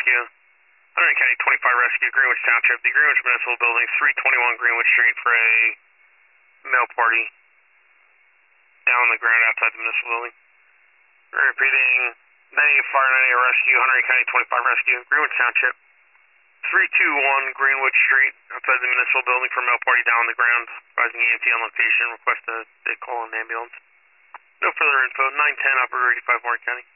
Rescue. Hunterdon County 25 Rescue, Greenwich Township, the Greenwich Municipal Building, 321 Greenwich Street for a mail party down on the ground outside the municipal building. Repeating, 98 Fire, 98 Rescue, Hunterdon County 25 Rescue, Greenwich Township, 321 Greenwich Street outside the municipal building for a mail party down on the ground. Advising EMT on location, request a they call an ambulance. No further info, 910 Upper 85 Warren County.